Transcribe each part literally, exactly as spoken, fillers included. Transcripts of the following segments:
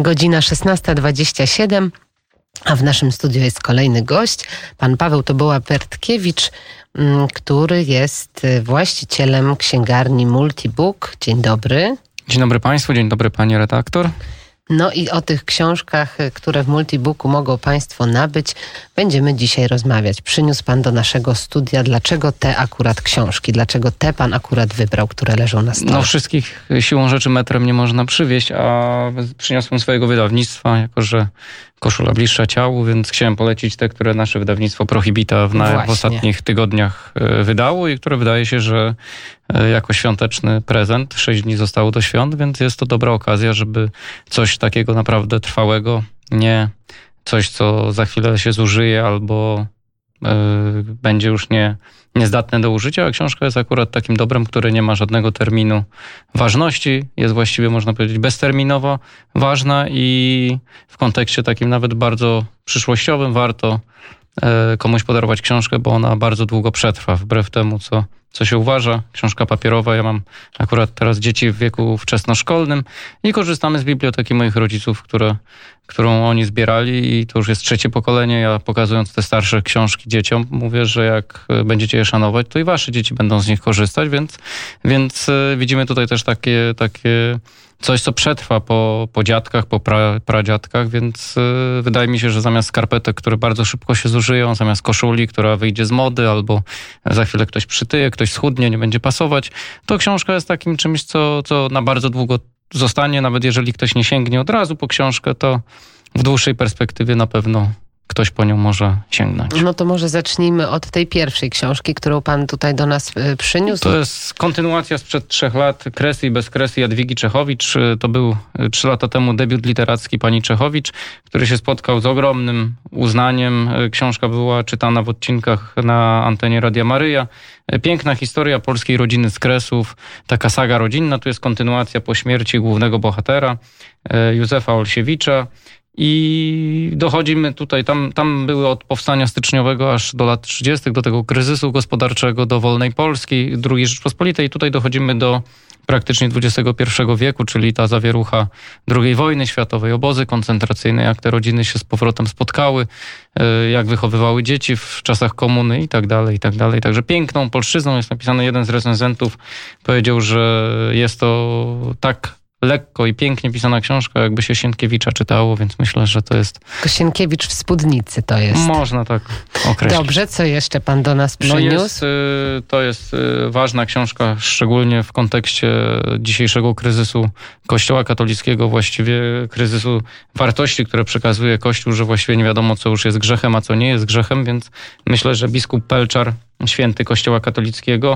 Godzina szesnasta dwadzieścia siedem, a w naszym studiu jest kolejny gość, pan Paweł Toboła-Pertkiewicz, który jest właścicielem księgarni Multibook. Dzień dobry. Dzień dobry Państwu, dzień dobry Pani redaktor. No i o tych książkach, które w Multibooku mogą Państwo nabyć, będziemy dzisiaj rozmawiać. Przyniósł Pan do naszego studia, dlaczego te akurat książki, dlaczego te Pan akurat wybrał, które leżą na stole? No wszystkich siłą rzeczy metrem nie można przywieźć, a przyniosłem swojego wydawnictwa, jako że koszula bliższa ciału, więc chciałem polecić te, które nasze wydawnictwo Prohibita w, na, w ostatnich tygodniach wydało i które wydaje się, że jako świąteczny prezent, sześć dni zostało do świąt, więc jest to dobra okazja, żeby coś takiego naprawdę trwałego, nie coś, co za chwilę się zużyje albo yy, będzie już nie, niezdatne do użycia, a książka jest akurat takim dobrem, które nie ma żadnego terminu ważności, jest właściwie, można powiedzieć, bezterminowo ważna i w kontekście takim nawet bardzo przyszłościowym warto yy, komuś podarować książkę, bo ona bardzo długo przetrwa, wbrew temu, co co się uważa. Książka papierowa. Ja mam akurat teraz dzieci w wieku wczesnoszkolnym i korzystamy z biblioteki moich rodziców, które, którą oni zbierali i to już jest trzecie pokolenie. Ja pokazując te starsze książki dzieciom mówię, że jak będziecie je szanować, to i wasze dzieci będą z nich korzystać, więc, więc widzimy tutaj też takie, takie coś, co przetrwa po, po dziadkach, po pra, pradziadkach, więc yy, wydaje mi się, że zamiast skarpetek, które bardzo szybko się zużyją, zamiast koszuli, która wyjdzie z mody, albo za chwilę ktoś przytyje, ktoś schudnie, nie będzie pasować, to książka jest takim czymś, co, co na bardzo długo zostanie, nawet jeżeli ktoś nie sięgnie od razu po książkę, to w dłuższej perspektywie na pewno ktoś po nią może sięgnąć. No to może zacznijmy od tej pierwszej książki, którą pan tutaj do nas przyniósł. To jest kontynuacja sprzed trzech lat, Kresy i bez kresy Jadwigi Czechowicz. To był trzy lata temu debiut literacki pani Czechowicz, który się spotkał z ogromnym uznaniem. Książka była czytana w odcinkach na antenie Radia Maryja. Piękna historia polskiej rodziny z Kresów, taka saga rodzinna. Tu jest kontynuacja po śmierci głównego bohatera, Józefa Olsiewicza. I dochodzimy tutaj, tam, tam były od powstania styczniowego aż do lat trzydziestych, do tego kryzysu gospodarczego, do wolnej Polski, drugiej Rzeczpospolitej. Tutaj dochodzimy do praktycznie dwudziestego pierwszego wieku, czyli ta zawierucha drugiej wojny światowej, obozy koncentracyjne, jak te rodziny się z powrotem spotkały, jak wychowywały dzieci w czasach komuny i tak dalej, i tak dalej. Także piękną polszczyzną jest napisany. Jeden z recenzentów powiedział, że jest to tak lekko i pięknie pisana książka, jakby się Sienkiewicza czytało, więc myślę, że to jest... To Sienkiewicz w spódnicy to jest. Można tak określić. Dobrze, co jeszcze pan do nas przyniósł? No jest, to jest ważna książka, szczególnie w kontekście dzisiejszego kryzysu Kościoła katolickiego, właściwie kryzysu wartości, które przekazuje Kościół, że właściwie nie wiadomo, co już jest grzechem, a co nie jest grzechem, więc myślę, że biskup Pelczar, święty Kościoła katolickiego,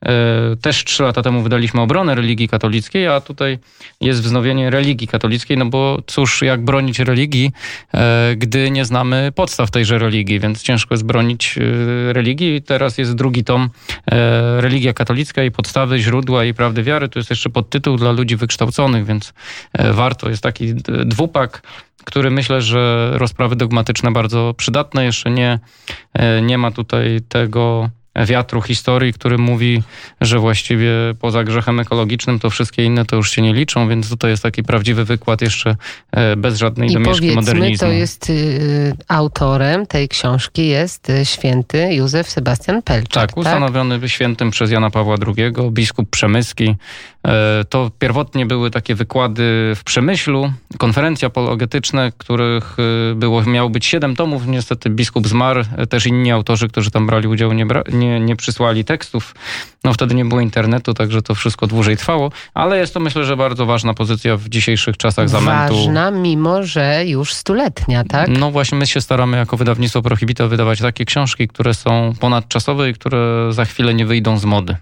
też trzy lata temu wydaliśmy obronę religii katolickiej, a tutaj jest wznowienie religii katolickiej, no bo cóż, jak bronić religii, gdy nie znamy podstaw tejże religii, więc ciężko jest bronić religii. Teraz jest drugi tom, Religia katolicka i podstawy, źródła i prawdy wiary. Tu jest jeszcze podtytuł dla ludzi wykształconych, więc warto. Jest taki dwupak, który myślę, że rozprawy dogmatyczne bardzo przydatne. Jeszcze nie, nie ma tutaj tego wiatru historii, który mówi, że właściwie poza grzechem ekologicznym to wszystkie inne to już się nie liczą, więc tutaj jest taki prawdziwy wykład jeszcze bez żadnej I domieszki modernizmu. To jest y, autorem tej książki jest święty Józef Sebastian Pelczar. Tak, ustanowiony tak? świętym przez Jana Pawła drugiego, biskup przemyski. To pierwotnie były takie wykłady w Przemyślu, konferencje apologetyczne, których było, miało być siedem tomów. Niestety biskup zmarł. Też inni autorzy, którzy tam brali udział, nie, bra- nie, nie przysłali tekstów. No wtedy nie było internetu, także to wszystko dłużej trwało. Ale jest to, myślę, że bardzo ważna pozycja w dzisiejszych czasach zamętu. Ważna, mimo że już stuletnia, tak? No właśnie, my się staramy jako wydawnictwo Prohibita wydawać takie książki, które są ponadczasowe i które za chwilę nie wyjdą z mody.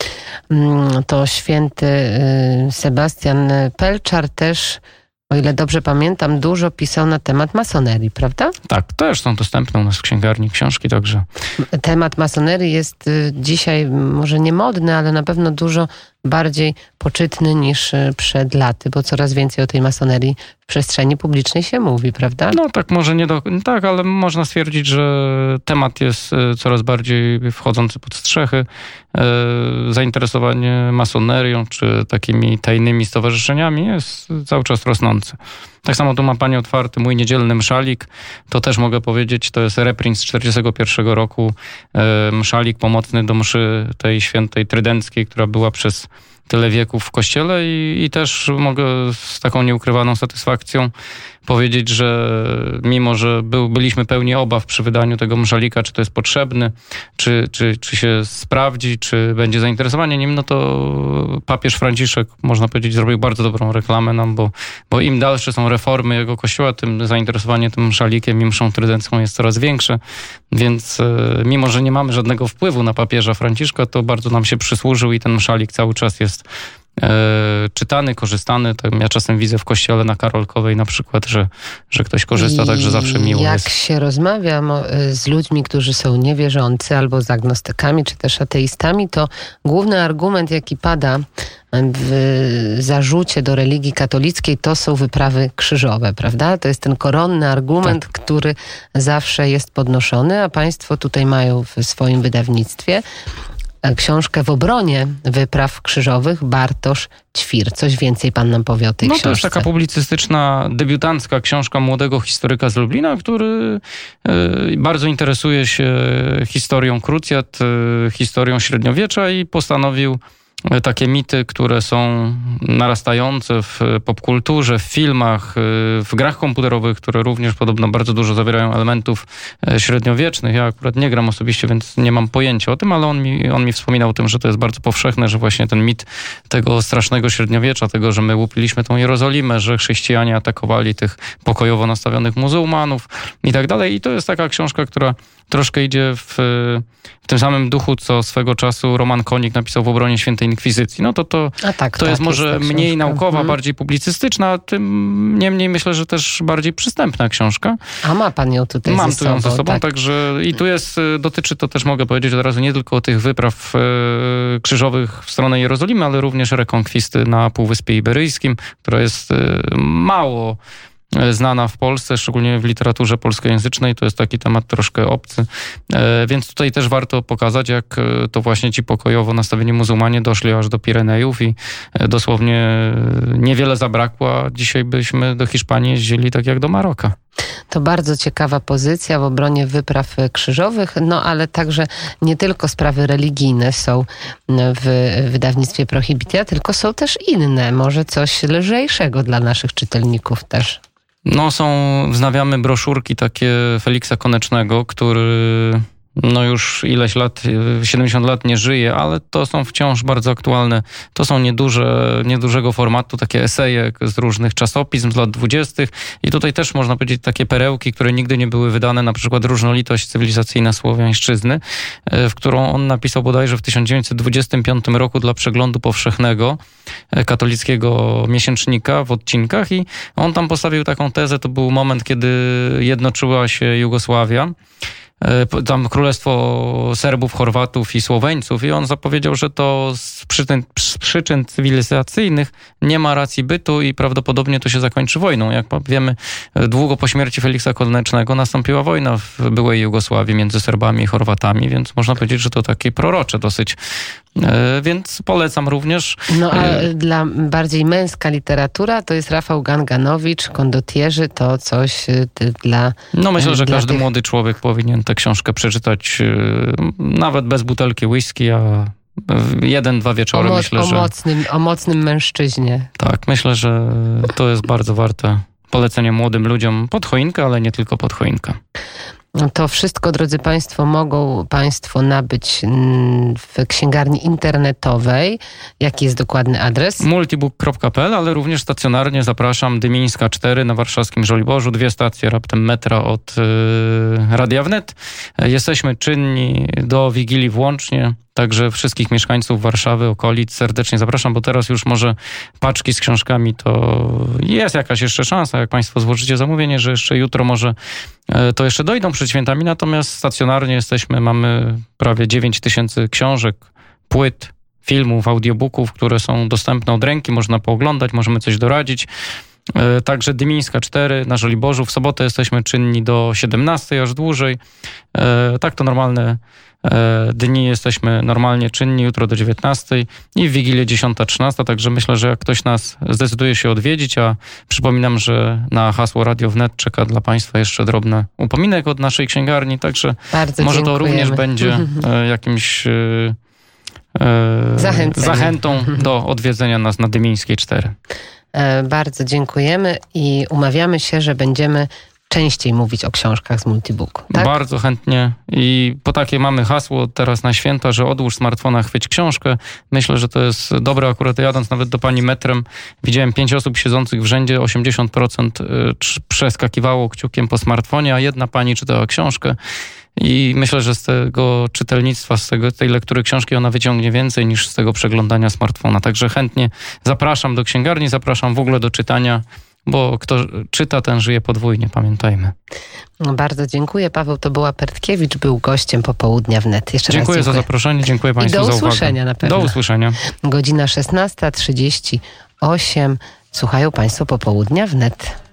To święty Sebastian Pelczar też, o ile dobrze pamiętam, dużo pisał na temat masonerii, prawda? Tak, też są dostępne u nas w księgarni książki, także... Temat masonerii jest dzisiaj może nie modny, ale na pewno dużo bardziej poczytny niż przed laty, bo coraz więcej o tej masonerii w przestrzeni publicznej się mówi, prawda? No tak, może nie do... Tak, ale można stwierdzić, że temat jest coraz bardziej wchodzący pod strzechy. Zainteresowanie masonerią czy takimi tajnymi stowarzyszeniami jest cały czas rosnące. Tak samo tu ma pani otwarty mój niedzielny mszalik. To też mogę powiedzieć, to jest reprint z czterdziestego pierwszego roku. Mszalik pomocny do mszy tej świętej trydenckiej, która była przez tyle wieków w kościele i, i też mogę z taką nieukrywaną satysfakcją powiedzieć, że mimo, że był, byliśmy pełni obaw przy wydaniu tego mszalika, czy to jest potrzebny, czy, czy, czy się sprawdzi, czy będzie zainteresowanie nim, no to papież Franciszek, można powiedzieć, zrobił bardzo dobrą reklamę nam, bo, bo im dalsze są reformy jego kościoła, tym zainteresowanie tym mszalikiem i mszą trydencką jest coraz większe, więc mimo, że nie mamy żadnego wpływu na papieża Franciszka, to bardzo nam się przysłużył i ten mszalik cały czas jest E, czytany, korzystany. To ja czasem widzę w kościele na Karolkowej na przykład, że, że ktoś korzysta, I także zawsze miło jak jest. Jak się rozmawia z ludźmi, którzy są niewierzący albo z agnostykami, czy też ateistami, to główny argument, jaki pada w zarzucie do religii katolickiej, to są wyprawy krzyżowe, prawda? To jest ten koronny argument, tak. który zawsze jest podnoszony, a państwo tutaj mają w swoim wydawnictwie książkę w obronie wypraw krzyżowych, Bartosz Ćwir. Coś więcej pan nam powie o tej no, książce. No to jest taka publicystyczna, debiutancka książka młodego historyka z Lublina, który y, bardzo interesuje się historią krucjat, y, historią średniowiecza i postanowił takie mity, które są narastające w popkulturze, w filmach, w grach komputerowych, które również podobno bardzo dużo zawierają elementów średniowiecznych. Ja akurat nie gram osobiście, więc nie mam pojęcia o tym, ale on mi, on mi wspominał o tym, że to jest bardzo powszechne, że właśnie ten mit tego strasznego średniowiecza, tego, że my łupiliśmy tą Jerozolimę, że chrześcijanie atakowali tych pokojowo nastawionych muzułmanów i tak dalej. I to jest taka książka, która troszkę idzie w, w tym samym duchu, co swego czasu Roman Konik napisał w obronie Świętej Inkwizycji. No to to, A tak, to tak, jest może jest mniej książka. naukowa, hmm. bardziej publicystyczna, a tym niemniej myślę, że też bardziej przystępna książka. A ma pan ją tutaj Mam ze tu ją sobą, ze sobą, tak. także i tu jest, dotyczy to też, mogę powiedzieć od razu, nie tylko tych wypraw e, krzyżowych w stronę Jerozolimy, ale również rekonkwisty na Półwyspie Iberyjskim, która jest e, mało znana w Polsce, szczególnie w literaturze polskojęzycznej. To jest taki temat troszkę obcy. E, więc tutaj też warto pokazać, jak to właśnie ci pokojowo nastawieni muzułmanie doszli aż do Pirenejów i dosłownie niewiele zabrakło, a dzisiaj byśmy do Hiszpanii jeździli tak jak do Maroka. To bardzo ciekawa pozycja w obronie wypraw krzyżowych, no ale także nie tylko sprawy religijne są w wydawnictwie Prohibitia, tylko są też inne, może coś lżejszego dla naszych czytelników też. No są, wznawiamy broszurki takie Feliksa Konecznego, który no już ileś lat, siedemdziesiąt lat nie żyje, ale to są wciąż bardzo aktualne. To są nieduże, niedużego formatu, takie eseje z różnych czasopism z lat dwudziestych. I tutaj też można powiedzieć takie perełki, które nigdy nie były wydane, na przykład Różnolitość cywilizacyjna Słowiańszczyzny, w którą on napisał bodajże w tysiąc dziewięćset dwudziestym piątym roku dla Przeglądu Powszechnego, katolickiego miesięcznika w odcinkach i on tam postawił taką tezę, to był moment, kiedy jednoczyła się Jugosławia, tam Królestwo Serbów, Chorwatów i Słoweńców i on zapowiedział, że to z przyczyn, z przyczyn cywilizacyjnych nie ma racji bytu i prawdopodobnie to się zakończy wojną. Jak wiemy, długo po śmierci Feliksa Konecznego nastąpiła wojna w byłej Jugosławii między Serbami i Chorwatami, więc można powiedzieć, że to takie prorocze dosyć. Więc polecam również. No a dla bardziej męska literatura to jest Rafał Ganganowicz, Kondotierzy, to coś dla... No myślę, że każdy tych... młody człowiek powinien tę książkę przeczytać nawet bez butelki whisky, a jeden, dwa wieczory. O, mo- myślę, o, że... mocnym, o mocnym mężczyźnie. Tak, myślę, że to jest bardzo warte polecenie młodym ludziom pod choinkę, ale nie tylko pod choinkę. To wszystko, drodzy Państwo, mogą Państwo nabyć w księgarni internetowej. Jaki jest dokładny adres? multibook kropka p l, ale również stacjonarnie zapraszam Dymińska cztery na warszawskim Żoliborzu. Dwie stacje raptem metra od yy, Radia Wnet. Jesteśmy czynni do Wigilii włącznie. Także wszystkich mieszkańców Warszawy, okolic serdecznie zapraszam, bo teraz już może paczki z książkami to jest jakaś jeszcze szansa, jak Państwo złożycie zamówienie, że jeszcze jutro może to jeszcze dojdą przed świętami, natomiast stacjonarnie jesteśmy, mamy prawie dziewięć tysięcy książek, płyt, filmów, audiobooków, które są dostępne od ręki, można pooglądać, możemy coś doradzić. Także Dymińska cztery na Żoliborzu. W sobotę jesteśmy czynni do siedemnastej, aż dłużej. Tak to normalne dni jesteśmy normalnie czynni, jutro do dziewiętnastej i w Wigilię dziesiąta trzynasta, także myślę, że jak ktoś nas zdecyduje się odwiedzić, a przypominam, że na hasło Radio Wnet czeka dla Państwa jeszcze drobny upominek od naszej księgarni, także bardzo może dziękujemy. To również będzie jakimś zachętą do odwiedzenia nas na Dymińskiej cztery. Bardzo dziękujemy i umawiamy się, że będziemy częściej mówić o książkach z Multibooku. Tak? Bardzo chętnie i po takie mamy hasło teraz na święta, że odłóż smartfona, chwyć książkę. Myślę, że to jest dobre. Akurat jadąc nawet do pani metrem, widziałem pięć osób siedzących w rzędzie, osiemdziesiąt procent przeskakiwało kciukiem po smartfonie, a jedna pani czytała książkę. I myślę, że z tego czytelnictwa, z tego, tej lektury książki ona wyciągnie więcej niż z tego przeglądania smartfona. Także chętnie zapraszam do księgarni, zapraszam w ogóle do czytania, bo kto czyta, ten żyje podwójnie, pamiętajmy. Bardzo dziękuję. Paweł Toboła Pertkiewicz był gościem Popołudnia Wnet. Jeszcze dziękuję raz dziękuję za zaproszenie, dziękuję Państwu za uwagę. I do usłyszenia na pewno. Do usłyszenia. Godzina szesnasta trzydzieści osiem. Słuchają Państwo Popołudnia Wnet.